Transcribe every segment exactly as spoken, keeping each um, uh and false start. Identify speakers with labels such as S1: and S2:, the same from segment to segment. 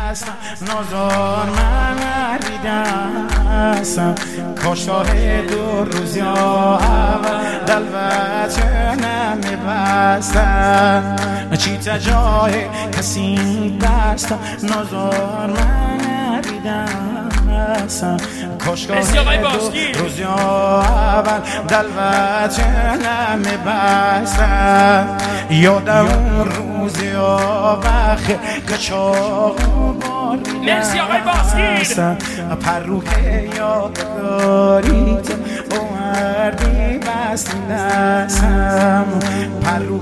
S1: بستم نازار من ندیدستم کاش شاه دو روز یا اول دلوت نمی بستم چی تا جای کسی دستم نازار من ندیدستم کاش شاه دو روز یا اول دلوت نمی بستم یادم اون روز یا وقت که چاقو باری
S2: مرسی آقای باسکیر
S1: پروه یادگاریت اومردی بستی دستم پروه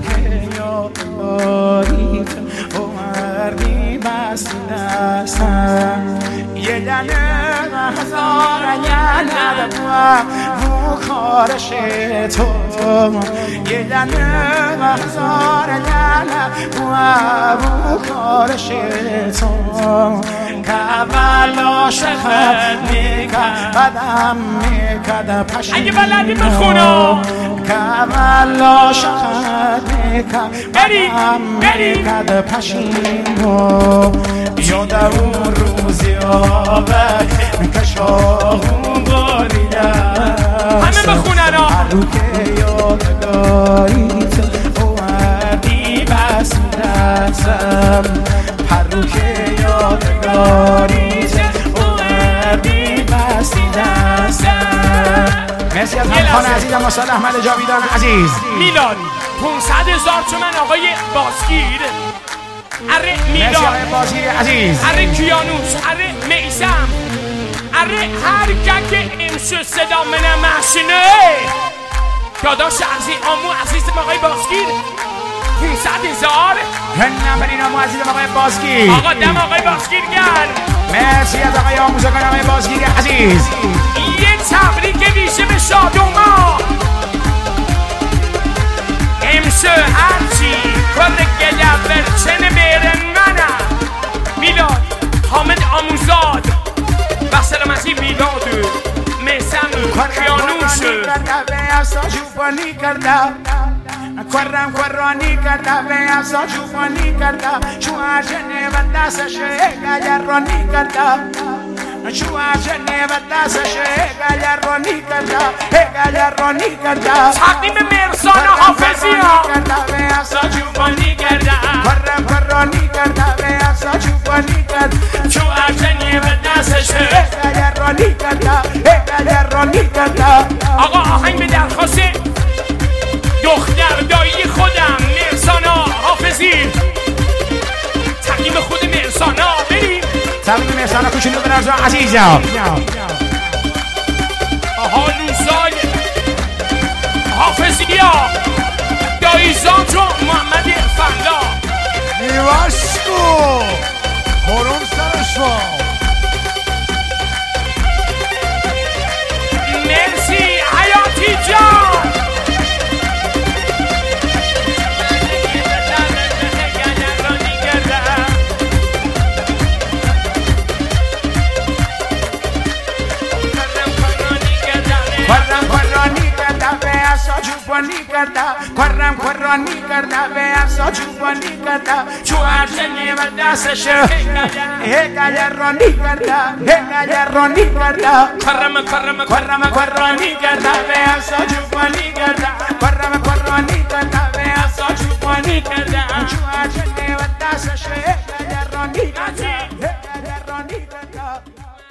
S1: یادگاریت اومردی بستی دستم یه دنه هزار یعنی بو کارش تو یه دنه هزار یعنی بو کارش تو که اول عاشقت میکرد بعدم میکرد پشیمون
S2: اگه بلدی بخونو
S1: که اول عاشقت میکرد بعدم میکرد پشیمون یادم اون روزی آبک که شاهون باریدم
S2: همه بخونن ها
S1: هرو که یادگاریت اومدی بستی دستم هرو که یادگاریت اومدی بستی دستم مرسی از همخان عزیزم مصطفی احمد جاویدان عزیز
S2: میلاد پونصد هزار تومن آقای باسکیر اره میلاد
S1: مرسی آقای باسکیر عزیز
S2: اره کیانوس اره میسم اره هر که امشو صدا منم محشنه داداش عزیز آمو عزیزم آقای باسکیر پونصد هزار
S1: هنم برین آمو عزیزم آقای باسکیر
S2: آقا دم آقای باسکیر گرم
S1: مرسی از آقای آموزگار آقای باسکیر عزیز
S2: یه تبریک ویژه به شادوما امشو هرچی کل گلب برچن بیرن منم میلاد حامد آموزاد بخشرم از این میلاد میسم کیانوش
S1: جوبانی کردم کرم کرانی کردم افسا جوبانی کردم چو عجنه و دستش گلرانی کردم چو عجنه و دستش گلرانی کردم گلرانی کردم
S2: تقدیم مرسان حافظی ها
S1: افسا جوبانی کردم کرم کرانی کردم افسا جوبانی کردم
S2: چو عجنه و دستش
S1: گلرانی کردم گلرانی کردم
S2: آقا آهنگ به درخواست دختر دایی خودم مرسانا حافظی تقدیم خود مرسانا بریم
S1: تقدیم مرسانا کوچولو برازا عزیزم
S2: آها لوزای حافظی ها دایی زانجو محمد فردا
S3: نیوشکو خورم سرشو
S2: مرسی حیاتی جان
S1: جوبانی کردم کرم کرانی کردم به افسا جوبانی کردم چو عجنه و دستش گلرانی کردم گلرانی کردم
S2: کرم کرم
S1: کرم کرانی کردم به افسا جوبانی کردم کرم کرانی کردم به افسا جوبانی کردم چو عجنه و دستش گلرانی کردم گلرانی کردم